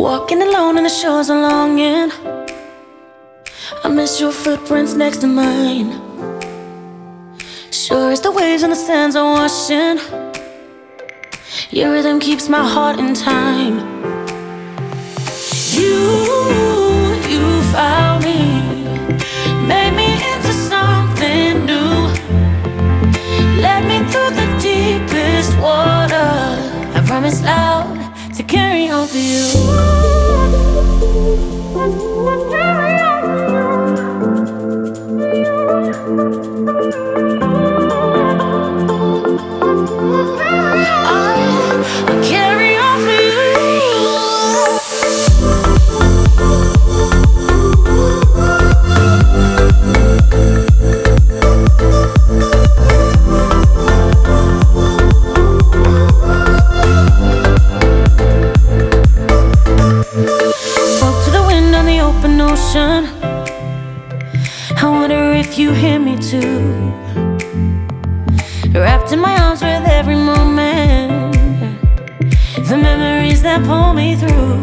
Walking alone on the shores of longing, I miss your footprints next to mine. Sure as the waves and the sands are washing, your rhythm keeps my heart in time. You found me, made me into something new, led me through the deepest water. I promise loud to carry on for you. I'll carry on for you. Spoke to the wind on the open ocean. I wonder if you hear me too. Wrapped in my arms with every moment, the memories that pull me through.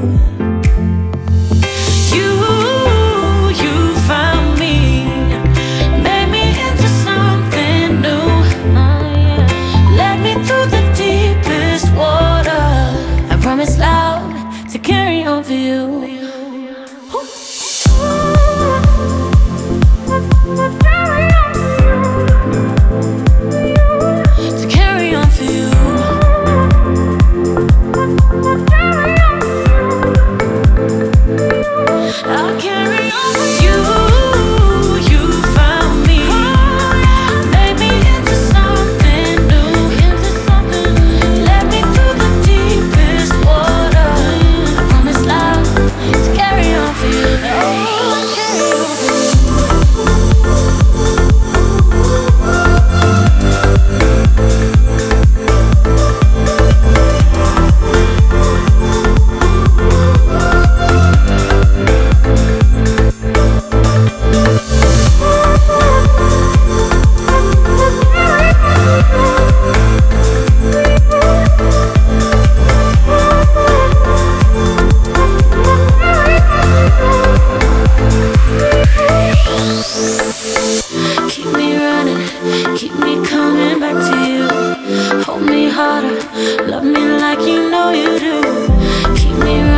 You found me, made me into something new. Led me through the deepest water. I promise loud to carry on for you. To carry on for you. I'll carry on for you. You found me, made me into something new, led me through the deepest water. I promise loud to carry on for you. Keep me running, keep me coming back to you. Hold me harder, love me like you know you do. Keep me running.